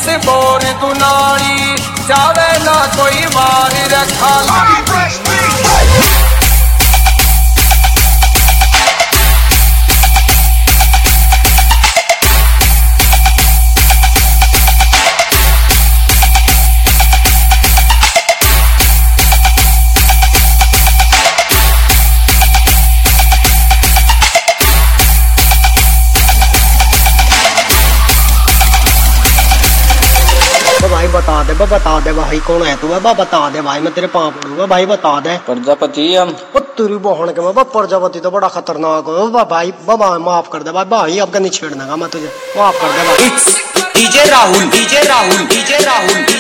इस बोर दुनाई जावे ना कोई मार रखा। बता दे भाई कौन है तू? बता दे भाई, मैं तेरे पाँव पड़ूंगा भाई, बता दे। प्रजापति हम तेरी बहन के मैं प्रजापति तो बड़ा खतरनाक हो भाई। बाबा माफ कर दे भाई, अब नहीं छेड़ना मैं तुझे, माफ कर दे भाई। DJ Rahul, DJ Rahul, DJ Rahul.